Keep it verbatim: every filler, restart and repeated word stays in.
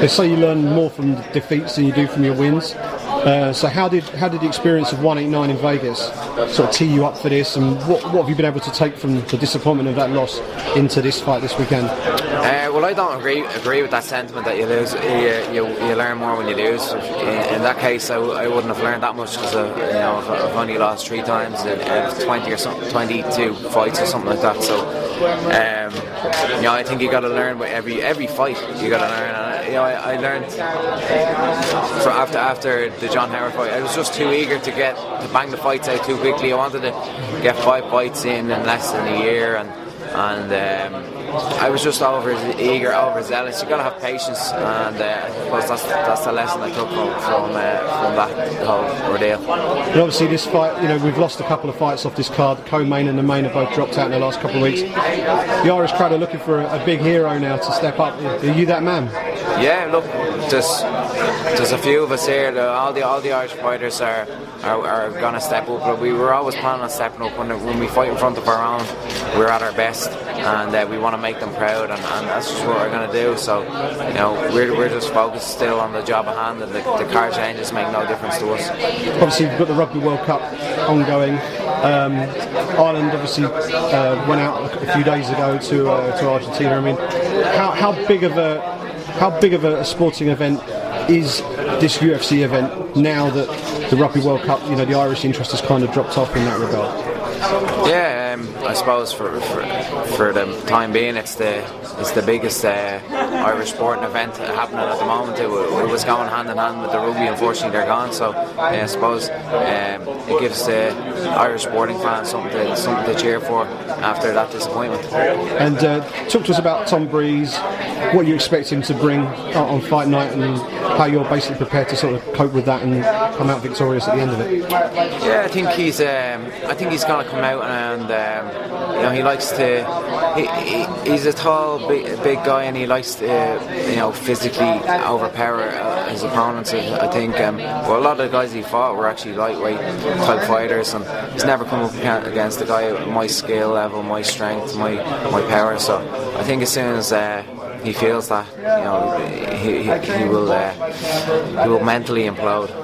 They say you learn more from defeats than you do from your wins. Uh, so how did how did the experience of one eighty-nine in Vegas sort of tee you up for this, and what, what have you been able to take from the disappointment of that loss into this fight this weekend? Uh, well, I don't agree agree with that sentiment that you lose, you, you, you learn more when you lose. In, in that case, I, I wouldn't have learned that much because uh, you know I've, I've only lost three times in uh, twenty or something, twenty-two fights or something like that. So um, you know, I think you got to learn with every every fight. You got to learn. And, you know, I, I learned for after after the John Howard fight. I was just too eager to get to bang the fights out too quickly. I wanted to get five fights in in less than a year, and and um, I was just over eager, overzealous. You got to have patience, and uh, I suppose that's that's the lesson I took from from, uh, from that whole ordeal. And obviously, this fight, you know, we've lost a couple of fights off this card. The co-main and the main have both dropped out in the last couple of weeks. The Irish crowd are looking for a, a big hero now to step up. Are you that man? Yeah, look, there's there's a few of us here. The, all the all the Irish fighters are are, are going to step up. But we were always planning on stepping up when when we fight in front of our own. We're at our best, and uh, we want to make them proud, and, and that's just what we're going to do. So, you know, we're we're just focused still on the job at hand, and the, the car changes make no difference to us. Obviously, we've got the Rugby World Cup ongoing. Um, Ireland obviously uh, went out a few days ago to uh, to Argentina. I mean, how how big of a how big of a sporting event is this U F C event now that the Rugby World Cup, you know, the Irish interest has kind of dropped off in that regard? Yeah, um, I suppose for, for for the time being, it's the it's the biggest uh, Irish sporting event happening at the moment. It, it was going hand in hand with the rugby. Unfortunately, they're gone. So yeah, I suppose um, it gives the Irish sporting fans something to, something to cheer for after that disappointment. And uh, talk to us about Tom Breeze, what you expect him to bring on fight night, and how you're basically prepared to sort of cope with that and come out victorious at the end of it. Yeah, I think he's um, I think he's going to come out, and um, you know, he likes to. He, he, he's a tall, big, big guy, and he likes to, you know, physically overpower uh, his opponents. I think. Um, well, a lot of the guys he fought were actually lightweight type fighters, and he's never come up against a guy at my skill level, my strength, my my power. So I think as soon as uh, he feels that, you know, he, he, he will uh, he will mentally implode.